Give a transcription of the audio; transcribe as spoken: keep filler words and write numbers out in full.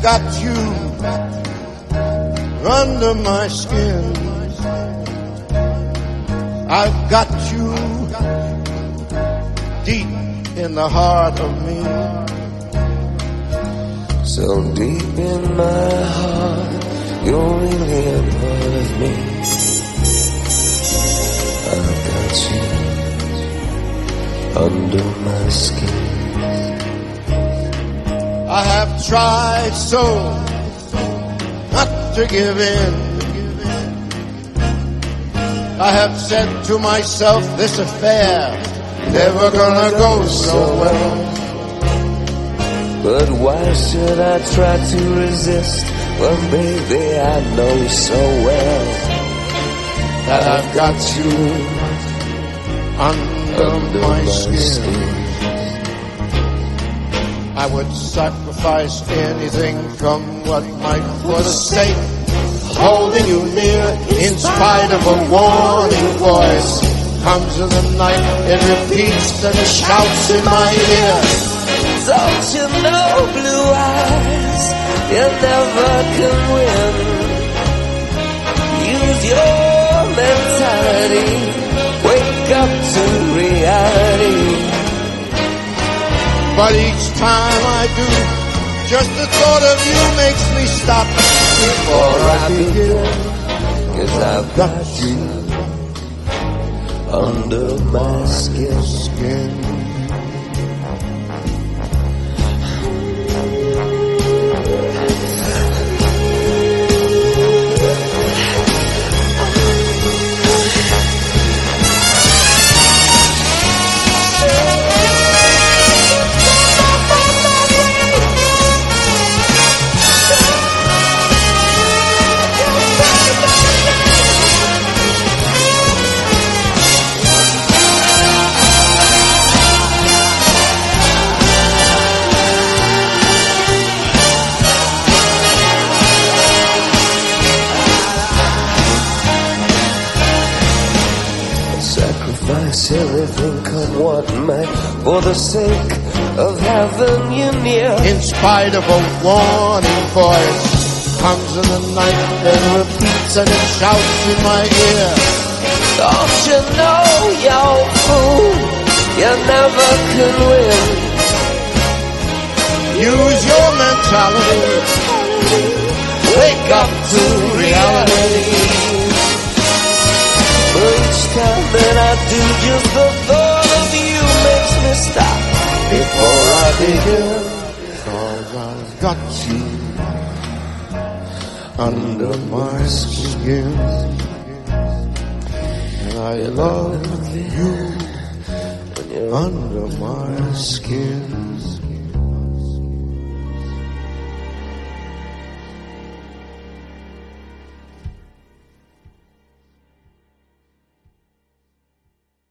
got you under my skin. I've got you deep in the heart of me. So deep in my heart, you're really a part of me. I've got you under my skin. I have tried so not to give in. I have said to myself, this affair never gonna go so well. But why should I try to resist? Well, baby, I know so well that I've got you under, under my, my skin. skin. I would sacrifice anything, come what might, for the sake of holding you near. In spite of a warning voice comes in the night, it repeats and it shouts in my ear. Don't you know, blue eyes, you never can win. Use your mentality, wake up to reality. But each time I do, just the thought of you makes me stop before I begin. 'Cause I've got you under my skin. skin. Sacrifice everything, come what might, for the sake of having you near. In spite of a warning voice comes in the night and repeats and it shouts in my ear. Don't you know, you fool, you never can win. Use your mentality, wake up to reality. Each time that I do, just the thought of you makes me stop before I begin. 'Cause I've got you under my skin, and I love you under my skin.